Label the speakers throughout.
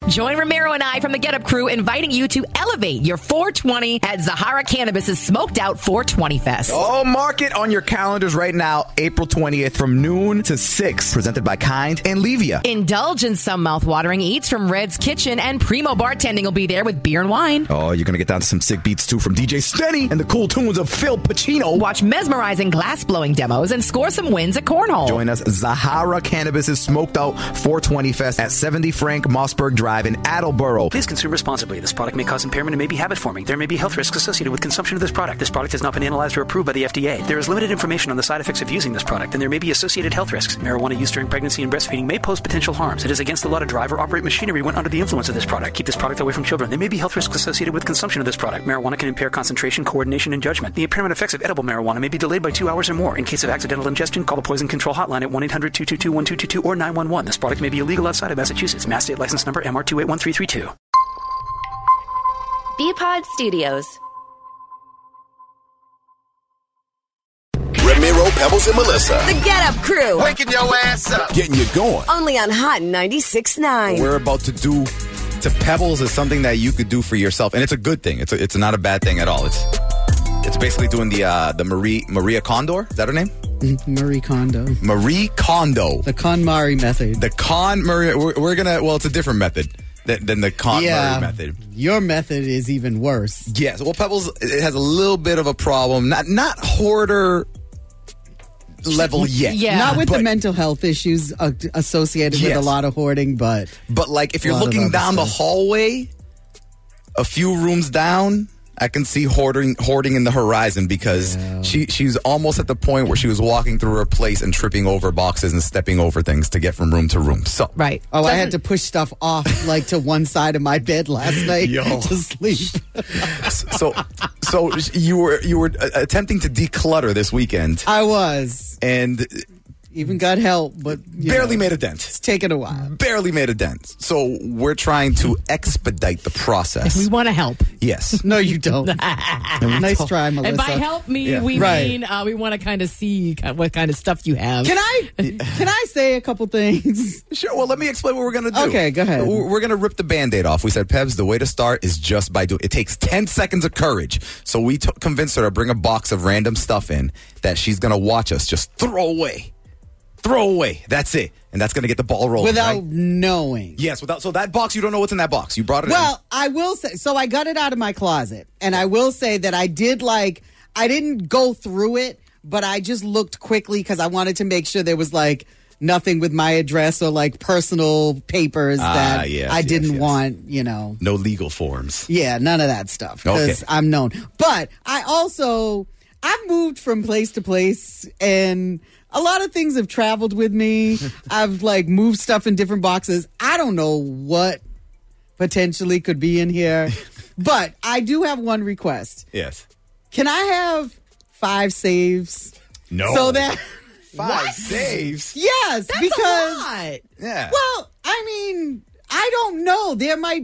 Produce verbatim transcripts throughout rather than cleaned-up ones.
Speaker 1: Join Romero and I from the Get Up crew inviting you to elevate your four twenty at Zahara Cannabis' Smoked Out four twenty Fest.
Speaker 2: Oh, mark it on your calendars right now, April twentieth from noon to six. Presented by Kind and Levia.
Speaker 1: Indulge in some mouth-watering eats from Red's Kitchen, and Primo Bartending will be there with beer and wine.
Speaker 2: Oh, you're going to get down to some sick beats, too, from D J Stenny and the cool tunes of Phil Pacino.
Speaker 1: Watch mesmerizing glass-blowing demos and score some wins at Cornhole.
Speaker 2: Join us, Zahara Cannabis' Smoked Out four twenty Fest at seventy Frank Mossberg Drive in Attleboro.
Speaker 3: Please consume responsibly. This product may cause impairment and may be habit-forming. There may be health risks associated with consumption of this product. This product has not been analyzed or approved by the F D A. There is limited information on the side effects of using this product, and there may be associated health risks. Marijuana use during pregnancy and breastfeeding may pose potential harms. It is against the law to drive or operate machinery when under the influence of this product. Keep this product away from children. There may be health risks associated with consumption of this product. Marijuana can impair concentration, coordination, and judgment. The impairment effects of edible marijuana may be delayed by two hours or more. In case of accidental ingestion, call the Poison Control Hotline at one eight hundred two two two one two two two or nine one one. This product may be illegal outside of Massachusetts. Mass State License Number M R two eight one three three two.
Speaker 4: B-Pod Studios.
Speaker 5: Ramiro, Pebbles, and Melissa.
Speaker 6: The Get Up Crew.
Speaker 5: Waking your ass up. Getting you going.
Speaker 6: Only on Hot ninety-six point nine.
Speaker 7: What we're about to do to Pebbles is something that you could do for yourself, and it's a good thing. It's a, it's not a bad thing at all. It's it's basically doing the uh, the Marie Maria Kondo. Is that her name?
Speaker 8: Marie Kondo.
Speaker 7: Marie Kondo.
Speaker 8: The KonMari method.
Speaker 7: The KonMari. We're, we're gonna. Well, it's a different method than, than the KonMari
Speaker 8: yeah,
Speaker 7: method.
Speaker 8: Your method is even worse.
Speaker 7: Yes. Well, Pebbles, it has a little bit of a problem. Not not hoarder level yet.
Speaker 8: Yeah. Not with but, the mental health issues uh, associated yes. with a lot of hoarding, but
Speaker 7: but like if you're looking down stuff. the hallway, a few rooms down, I can see hoarding hoarding in the horizon because yeah. she she's almost at the point where she was walking through her place and tripping over boxes and stepping over things to get from room to room. So
Speaker 1: right.
Speaker 8: Oh, Doesn't, I had to push stuff off like to one side of my bed last night Yo. to sleep.
Speaker 7: so so you were you were attempting to declutter this weekend.
Speaker 8: I was.
Speaker 7: And
Speaker 8: even got help, but
Speaker 7: barely
Speaker 8: know,
Speaker 7: made a dent.
Speaker 8: It's taken a while.
Speaker 7: Barely made a dent. So we're trying to expedite the process.
Speaker 1: We want to help.
Speaker 7: Yes.
Speaker 8: No, you don't. Nice try, Melissa.
Speaker 1: And by help me, yeah. we right. mean uh, we want to kind of see what kind of stuff you have.
Speaker 8: Can I? Can I say a couple things?
Speaker 7: Sure. Well, let me explain what we're going to do.
Speaker 8: Okay, go ahead.
Speaker 7: We're, we're going to rip the Band-Aid off. We said, Pebs, the way to start is just by doing. It takes ten seconds of courage. So we t- convinced her to bring a box of random stuff in that she's going to watch us just throw away. Throw away. That's it. And that's going to get the ball rolling.
Speaker 8: Without
Speaker 7: right?
Speaker 8: knowing.
Speaker 7: Yes. Without. So that box, you don't know what's in that box. You brought it
Speaker 8: well,
Speaker 7: in.
Speaker 8: Well, I will say, so I got it out of my closet. And I will say that I did like, I didn't go through it, but I just looked quickly because I wanted to make sure there was like nothing with my address or like personal papers
Speaker 7: ah,
Speaker 8: that
Speaker 7: yes,
Speaker 8: I didn't
Speaker 7: yes, yes.
Speaker 8: want, you know.
Speaker 7: No legal forms.
Speaker 8: Yeah, none of that stuff because okay. I'm known. But I also, I've moved from place to place and a lot of things have traveled with me. I've like moved stuff in different boxes. I don't know what potentially could be in here, but I do have one request.
Speaker 7: Yes.
Speaker 8: Can I have five saves?
Speaker 7: No.
Speaker 8: So that
Speaker 7: five what? saves?
Speaker 8: Yes,
Speaker 1: That's
Speaker 8: because
Speaker 1: a lot.
Speaker 7: Yeah.
Speaker 8: Well, I mean, I don't know. There might.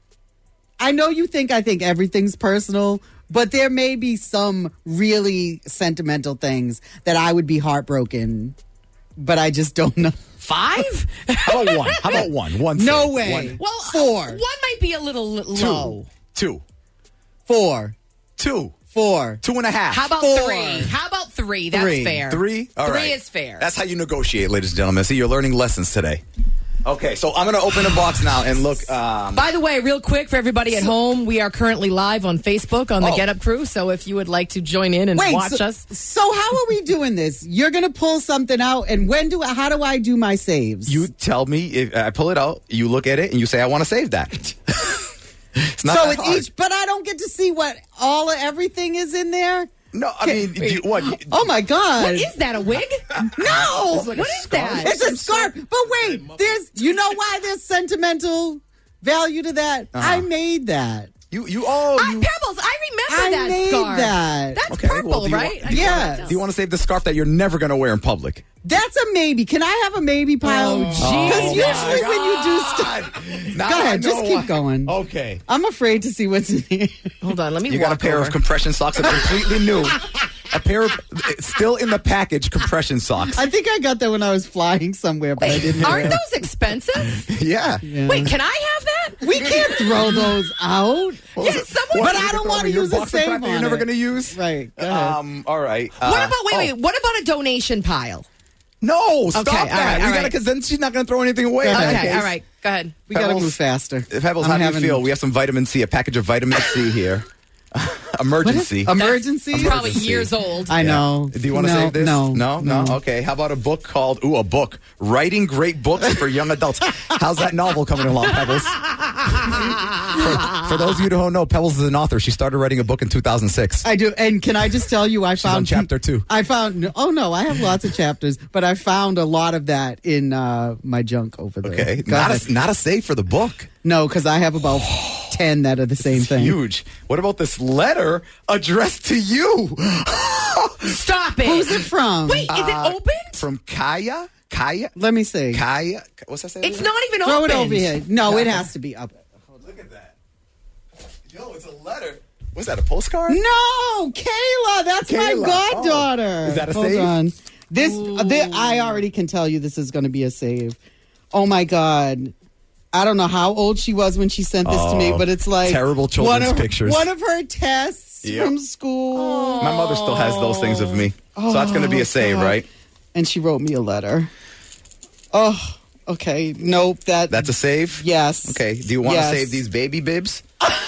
Speaker 8: I know you think I think everything's personal. But there may be some really sentimental things that I would be heartbroken, but I just don't know.
Speaker 1: Five?
Speaker 7: How about one? How about one? One.
Speaker 8: No
Speaker 7: thing.
Speaker 8: way.
Speaker 7: One.
Speaker 8: Well, four.
Speaker 1: Uh, one might be a little low.
Speaker 7: Two. Two.
Speaker 8: Four.
Speaker 7: Two.
Speaker 8: Four.
Speaker 7: Two and a half.
Speaker 1: How about
Speaker 8: Four.
Speaker 1: three? How about three? That's
Speaker 8: three.
Speaker 1: fair.
Speaker 7: Three? All
Speaker 1: three
Speaker 7: right.
Speaker 1: is fair.
Speaker 7: That's how you negotiate, ladies and gentlemen. See, you're learning lessons today. Okay, so I'm going to open a box now and look. Um,
Speaker 1: By the way, real quick for everybody at home, we are currently live on Facebook on the oh. Get Up Crew. So if you would like to join in and
Speaker 8: Wait,
Speaker 1: watch
Speaker 8: so,
Speaker 1: us.
Speaker 8: So how are we doing this? You're going to pull something out, and when do? How do I do my saves?
Speaker 7: You tell me. If I pull it out, you look at it, and you say, I want to save that. It's not
Speaker 8: so
Speaker 7: that
Speaker 8: it's
Speaker 7: hard.
Speaker 8: each, but I don't get to see what all everything is in there.
Speaker 7: No, I mean, do you, what? You,
Speaker 8: oh my God!
Speaker 1: What is that? A wig?
Speaker 8: No,
Speaker 1: like what is
Speaker 8: scarf?
Speaker 1: that?
Speaker 8: It's a scarf. But wait, there's. You know why there's sentimental value to that? Uh-huh. I made that.
Speaker 7: You, you, oh,
Speaker 1: I,
Speaker 7: you,
Speaker 1: Pebbles. I remember
Speaker 8: I
Speaker 1: that
Speaker 8: made
Speaker 1: scarf.
Speaker 8: That.
Speaker 1: That's
Speaker 7: okay,
Speaker 1: purple,
Speaker 7: well,
Speaker 1: right?
Speaker 7: Want,
Speaker 8: yeah.
Speaker 7: Do you want to save the scarf that you're never going to wear in public?
Speaker 8: That's a maybe. Can I have a maybe pile?
Speaker 1: Oh,
Speaker 8: because usually
Speaker 7: God.
Speaker 8: when you do stuff,
Speaker 7: now
Speaker 8: go ahead, just keep
Speaker 7: what.
Speaker 8: going.
Speaker 7: Okay.
Speaker 8: I'm afraid to see what's in here.
Speaker 1: Hold on, let me.
Speaker 7: You
Speaker 1: walk
Speaker 7: got a pair
Speaker 1: over.
Speaker 7: of compression socks that are completely new. A pair of still in the package compression socks.
Speaker 8: I think I got that when I was flying somewhere, but I didn't.
Speaker 1: Aren't
Speaker 8: know.
Speaker 1: those expensive?
Speaker 7: yeah.
Speaker 8: yeah.
Speaker 1: Wait, can I have that?
Speaker 8: We can't throw those out.
Speaker 1: Yes, someone.
Speaker 8: But I don't want to use a
Speaker 7: box of
Speaker 8: save
Speaker 7: crap that
Speaker 8: on
Speaker 7: you're never
Speaker 8: it.
Speaker 7: going to use.
Speaker 8: Right. Go ahead.
Speaker 7: Um. All right. Uh,
Speaker 1: What about wait,
Speaker 7: oh,
Speaker 1: wait? What about a donation pile?
Speaker 7: No, stop
Speaker 1: Okay, all
Speaker 7: that.
Speaker 1: right,
Speaker 7: we
Speaker 1: all
Speaker 7: gotta
Speaker 1: right.
Speaker 7: because then she's not going to throw anything away.
Speaker 8: Go
Speaker 7: in
Speaker 8: ahead.
Speaker 7: that
Speaker 1: Okay,
Speaker 7: case.
Speaker 1: all right. Go ahead.
Speaker 8: We got to
Speaker 7: Pebbles-
Speaker 8: move faster.
Speaker 7: Pebbles,
Speaker 8: I'm
Speaker 7: how do you
Speaker 8: having-
Speaker 7: feel? We have some vitamin C, a package of vitamin C here. Emergency.
Speaker 8: Emergency?
Speaker 1: That's probably
Speaker 7: Emergency.
Speaker 1: years old.
Speaker 8: I know.
Speaker 7: Do you want to
Speaker 8: No,
Speaker 7: save this?
Speaker 8: No,
Speaker 7: no, no. Okay. How about a book called Ooh, a book, Writing Great Books for Young Adults? How's that novel coming along, Pebbles? for, for those of you who don't know, Pebbles is an author. She started writing a book in two thousand six.
Speaker 8: I do. And can I just tell you, I found
Speaker 7: on chapter two.
Speaker 8: I found. Oh no, I have lots of chapters, but I found a lot of that in uh, my junk over there.
Speaker 7: Okay.
Speaker 8: Go
Speaker 7: Not
Speaker 8: ahead.
Speaker 7: a, not a save for the book.
Speaker 8: No, because I have about ten that are the same thing.
Speaker 7: Huge. What about this letter addressed to you?
Speaker 1: Stop it.
Speaker 8: Who's it from?
Speaker 1: Wait, is it
Speaker 7: Uh,
Speaker 1: opened?
Speaker 7: From Kaya? Kaya?
Speaker 8: Let me see.
Speaker 7: Kaya? What's that say?
Speaker 1: It's not even
Speaker 8: Throw it
Speaker 1: opened.
Speaker 8: over here. No, it has to be up.
Speaker 7: Look at that. Yo, it's a letter. Was that a postcard?
Speaker 8: No, Kayla, that's
Speaker 7: Kayla.
Speaker 8: my goddaughter.
Speaker 7: Oh. Is that a
Speaker 8: Hold
Speaker 7: save?
Speaker 8: on. This, uh, thi- I already can tell you this is going to be a save. Oh my god. I don't know how old she was when she sent this to me,
Speaker 7: Oh,
Speaker 8: but it's like
Speaker 7: terrible
Speaker 8: one
Speaker 7: children's
Speaker 8: of,
Speaker 7: pictures.
Speaker 8: One of her tests
Speaker 7: Yep.
Speaker 8: from school.
Speaker 7: My mother still has those things of me. So that's going to be a save,
Speaker 8: God.
Speaker 7: right?
Speaker 8: And she wrote me a letter. Oh, okay. Nope. That
Speaker 7: That's a save?
Speaker 8: Yes.
Speaker 7: Okay. Do you want
Speaker 8: Yes.
Speaker 7: to save these baby bibs?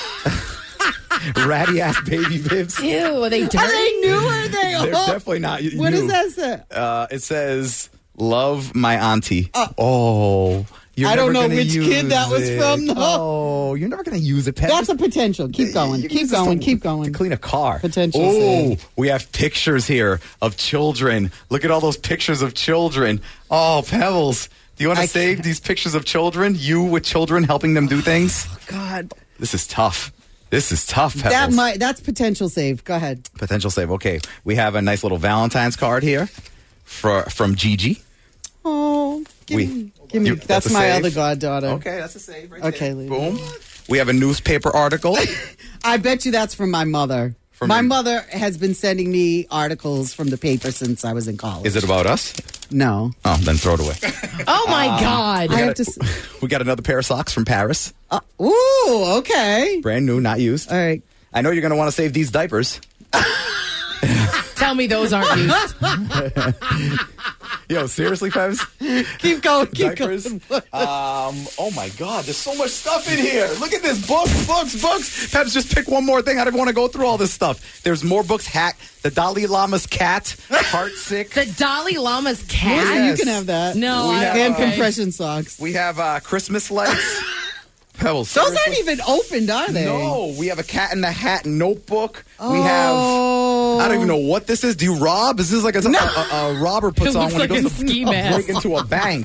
Speaker 7: Ratty ass baby bibs?
Speaker 1: Ew, are they dirty?
Speaker 8: Are they new or are they
Speaker 7: They're
Speaker 8: old?
Speaker 7: definitely not new.
Speaker 8: What does that say?
Speaker 7: Uh, it says, love my auntie. oh. You're
Speaker 8: I don't
Speaker 7: never
Speaker 8: know
Speaker 7: gonna
Speaker 8: which
Speaker 7: use
Speaker 8: kid that was
Speaker 7: it.
Speaker 8: from, though.
Speaker 7: Oh, you're never going to use it, Pep.
Speaker 8: That's a potential. Keep going.
Speaker 7: You can
Speaker 8: Keep
Speaker 7: use this
Speaker 8: going.
Speaker 7: to-
Speaker 8: Keep
Speaker 7: To
Speaker 8: going.
Speaker 7: clean a car.
Speaker 8: Potential
Speaker 7: Oh,
Speaker 8: save.
Speaker 7: we have pictures here of children. Look at all those pictures of children. Oh, Pebbles. Do you want to
Speaker 8: I
Speaker 7: save
Speaker 8: can't-
Speaker 7: these pictures of children? You with children helping them do things?
Speaker 8: God.
Speaker 7: This is tough. This is tough, Pebbles.
Speaker 8: That might. That's potential save. Go ahead.
Speaker 7: Potential save. Okay, we have a nice little Valentine's card here for, from Gigi.
Speaker 8: Oh, give
Speaker 7: We-
Speaker 8: me. Give me.
Speaker 7: you-
Speaker 8: that's
Speaker 7: that's a
Speaker 8: my
Speaker 7: save?
Speaker 8: other goddaughter.
Speaker 7: Okay, that's a save right
Speaker 8: Okay,
Speaker 7: there.
Speaker 8: leave
Speaker 7: Boom. We have a newspaper article.
Speaker 8: I bet you that's from my mother.
Speaker 7: From
Speaker 8: my
Speaker 7: your-
Speaker 8: mother has been sending me articles from the paper since I was in college.
Speaker 7: Is it about us?
Speaker 8: No.
Speaker 7: Oh, then throw it away.
Speaker 1: Oh my God.
Speaker 8: I have to. s-
Speaker 7: We got another pair of socks from Paris.
Speaker 8: Uh, ooh. Okay.
Speaker 7: Brand new, not used.
Speaker 8: All right.
Speaker 7: I know you're going to want to save these diapers.
Speaker 1: Tell me those aren't used.
Speaker 7: Yo, seriously, Pebs?
Speaker 8: Keep going. Keep
Speaker 7: Diapers?
Speaker 8: going.
Speaker 7: Um, oh my God, there's so much stuff in here. Look at this. Books, books, books. Pebs, just pick one more thing. I don't want to go through all this stuff. There's more books. Hat, the Dalai Lama's cat, heart sick.
Speaker 1: The Dalai Lama's
Speaker 8: Yeah,
Speaker 1: cat.
Speaker 8: you can have that.
Speaker 1: No,
Speaker 7: We
Speaker 1: I
Speaker 7: have,
Speaker 8: And
Speaker 7: Okay.
Speaker 8: compression socks.
Speaker 7: We have uh, Christmas lights. Pebbles.
Speaker 8: Those
Speaker 7: seriously?
Speaker 8: aren't even opened, are they?
Speaker 7: No, we have a Cat in the Hat notebook. We
Speaker 8: Oh.
Speaker 7: have. I don't even know what this is. Do you rob? Is this like a, a, a, a robber puts
Speaker 1: It
Speaker 7: on
Speaker 1: looks
Speaker 7: when
Speaker 1: like
Speaker 7: he
Speaker 1: a
Speaker 7: goes to
Speaker 1: ski mask.
Speaker 7: break into a bank?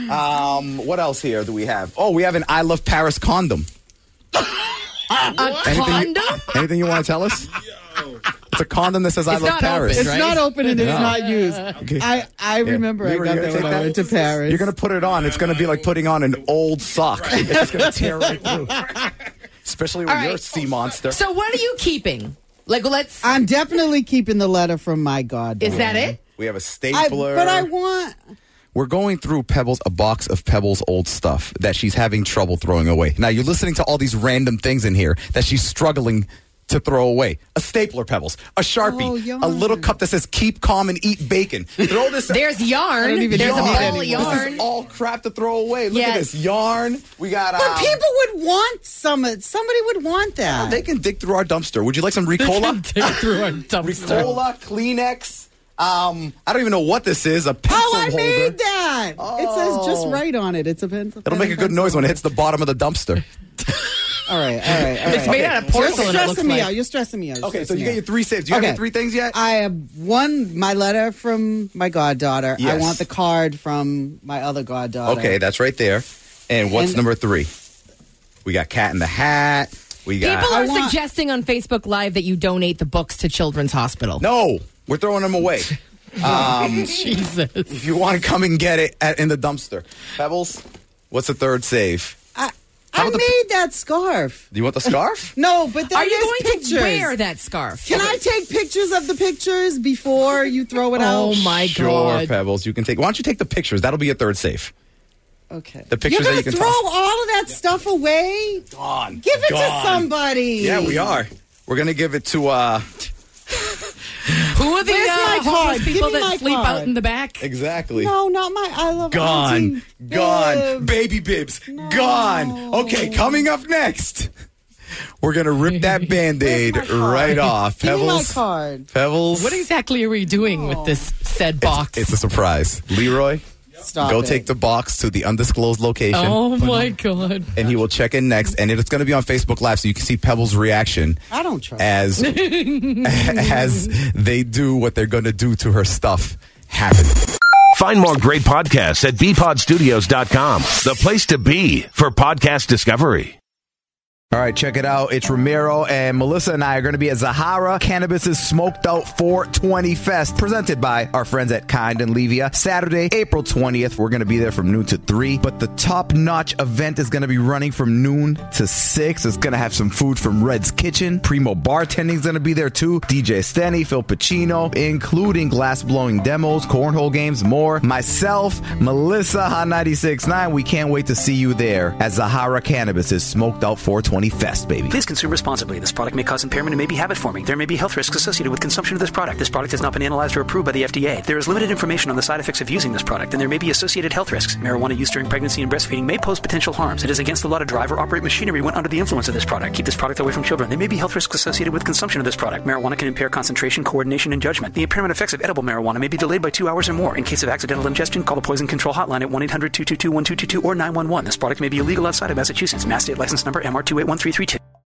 Speaker 7: Um, what else here do we have? Oh, we have an I Love Paris condom.
Speaker 1: A
Speaker 7: Anything
Speaker 1: condom?
Speaker 7: You, anything you want to tell us? It's a condom that says I
Speaker 1: It's
Speaker 7: Love
Speaker 1: not
Speaker 7: Paris.
Speaker 1: open,
Speaker 8: It's
Speaker 1: right?
Speaker 8: not open and it's
Speaker 7: No.
Speaker 8: not used.
Speaker 7: Okay.
Speaker 8: I, I
Speaker 7: Yeah.
Speaker 8: remember I
Speaker 7: Leroy,
Speaker 8: got
Speaker 7: you
Speaker 8: that
Speaker 7: gonna
Speaker 8: when I
Speaker 7: take
Speaker 8: went to Paris.
Speaker 7: You're going to put it on. It's going to be like putting on an old sock. It's just going to tear right through. Especially when
Speaker 1: All
Speaker 7: you're a
Speaker 1: right.
Speaker 7: sea monster.
Speaker 1: So what are you keeping? Like, let's.
Speaker 8: I'm definitely keeping the letter from my god.
Speaker 1: Is that it?
Speaker 7: We have a
Speaker 8: I,
Speaker 7: stapler.
Speaker 8: but I want.
Speaker 7: We're going through Pebbles, a box of Pebbles' old stuff that she's having trouble throwing away. Now, you're listening to all these random things in here that she's struggling to throw away. A stapler, Pebbles. A Sharpie.
Speaker 8: Oh, yarn.
Speaker 7: A little cup that says, keep calm and eat bacon. Throw this.
Speaker 1: There's yarn.
Speaker 8: I don't even
Speaker 1: There's a
Speaker 8: need
Speaker 1: ball
Speaker 8: it
Speaker 1: of
Speaker 8: anymore.
Speaker 1: yarn.
Speaker 7: This is all crap to throw away. Look
Speaker 1: Yes.
Speaker 7: at this. Yarn. We got... Um,
Speaker 8: But people would want some. Somebody would want that.
Speaker 7: They can dig through our dumpster. Would you like some Ricola?
Speaker 1: Dig through a dumpster.
Speaker 7: Ricola, Kleenex. Um, I don't even know what this is. A pencil
Speaker 8: oh, I
Speaker 7: holder.
Speaker 8: made that. It says just right on it. It's a pencil.
Speaker 7: It'll make a good noise when it hits the bottom of the dumpster.
Speaker 8: All right, all right, all right.
Speaker 1: It's made out of
Speaker 8: You're
Speaker 1: porcelain, it
Speaker 8: stressing
Speaker 1: looks
Speaker 8: me
Speaker 1: like.
Speaker 8: out. You're stressing me out. You're
Speaker 7: Okay, so
Speaker 8: stressing
Speaker 7: you
Speaker 8: me
Speaker 7: get your
Speaker 8: out.
Speaker 7: three saves. Do you have
Speaker 8: Okay.
Speaker 7: your three things yet?
Speaker 8: I have one, my letter from my goddaughter. I
Speaker 7: Yes.
Speaker 8: want the card from my other goddaughter.
Speaker 7: Okay, that's right there. And what's
Speaker 8: And-
Speaker 7: number three? We got Cat in the Hat. We got...
Speaker 1: People
Speaker 8: I
Speaker 1: are
Speaker 8: want-
Speaker 1: suggesting on Facebook Live that you donate the books to Children's Hospital.
Speaker 7: No, we're throwing them away. Um,
Speaker 1: Jesus.
Speaker 7: if you want to come and get it at, in the dumpster. Pebbles, what's the third save?
Speaker 8: I,
Speaker 7: How
Speaker 8: I
Speaker 7: about the-
Speaker 8: made that scarf.
Speaker 7: Do you want the scarf?
Speaker 8: No, but then
Speaker 1: Are you
Speaker 8: there's
Speaker 1: going
Speaker 8: pictures.
Speaker 1: to wear that scarf?
Speaker 8: Can I take pictures of the pictures before you throw it out?
Speaker 1: Oh my
Speaker 7: Sure,
Speaker 1: God.
Speaker 7: Pebbles, you can take... Why don't you take the pictures? That'll be your third save.
Speaker 8: Okay.
Speaker 7: The pictures
Speaker 8: You're
Speaker 7: that you
Speaker 8: going to
Speaker 7: can
Speaker 8: throw
Speaker 7: toss.
Speaker 8: all of that stuff away?
Speaker 7: Gone.
Speaker 8: Give it
Speaker 7: Gone.
Speaker 8: to somebody.
Speaker 7: Yeah, we are. We're going to give it to... uh
Speaker 4: Who are the
Speaker 8: Where's
Speaker 4: uh,
Speaker 8: my
Speaker 4: homeless
Speaker 8: card?
Speaker 4: people
Speaker 8: Give me
Speaker 4: that
Speaker 8: my
Speaker 4: sleep
Speaker 8: card.
Speaker 4: out in the back?
Speaker 7: Exactly.
Speaker 8: No, not my I love
Speaker 7: Gone.
Speaker 8: Auntie
Speaker 7: Gone.
Speaker 8: Bib.
Speaker 7: Baby bibs. Gone. Okay, coming up next. We're going to rip that Band-Aid
Speaker 8: Where's my card?
Speaker 7: right off.
Speaker 8: Give me my
Speaker 7: Pebbles.
Speaker 8: card.
Speaker 7: Pebbles.
Speaker 4: What exactly are we doing with this said box?
Speaker 7: It's a surprise. Leroy,
Speaker 8: Stop
Speaker 7: go
Speaker 8: it.
Speaker 7: take the box to the undisclosed location.
Speaker 4: Oh, my God.
Speaker 7: And he will check in next. And it's going to be on Facebook Live so you can see Pebbles' reaction
Speaker 8: I don't trust
Speaker 7: as, as they do what they're going to do to her stuff happen.
Speaker 9: Find more great podcasts at b pod studios dot com, the place to be for podcast discovery.
Speaker 2: All right, check it out. It's Ramiro and Melissa and I are going to be at Zahara Cannabis's Smoked Out four twenty Fest, presented by our friends at Kind and Levia. Saturday, April twentieth. We're going to be there from noon to three. But the top-notch event is going to be running from noon to six. It's going to have some food from Red's Kitchen. Primo Bartending is going to be there, too. D J Stenny, Phil Pacino, including glass-blowing demos, cornhole games, more. Myself, Melissa, Hot ninety-six point nine. We can't wait to see you there at Zahara Cannabis's Smoked Out four twenty Fest, baby.
Speaker 3: Please consume responsibly. This product may cause impairment and may be habit forming. There may be health risks associated with consumption of this product. This product has not been analyzed or approved by the F D A. There is limited information on the side effects of using this product, and there may be associated health risks. Marijuana use during pregnancy and breastfeeding may pose potential harms. It is against the law to drive or operate machinery when under the influence of this product. Keep this product away from children. There may be health risks associated with consumption of this product. Marijuana can impair concentration, coordination, and judgment. The impairment effects of edible marijuana may be delayed by two hours or more. In case of accidental ingestion, call the poison control hotline at one eight hundred two two two one two two two or nine one one. This product may be illegal outside of Massachusetts. Mass State License Number M R two eight one three three two.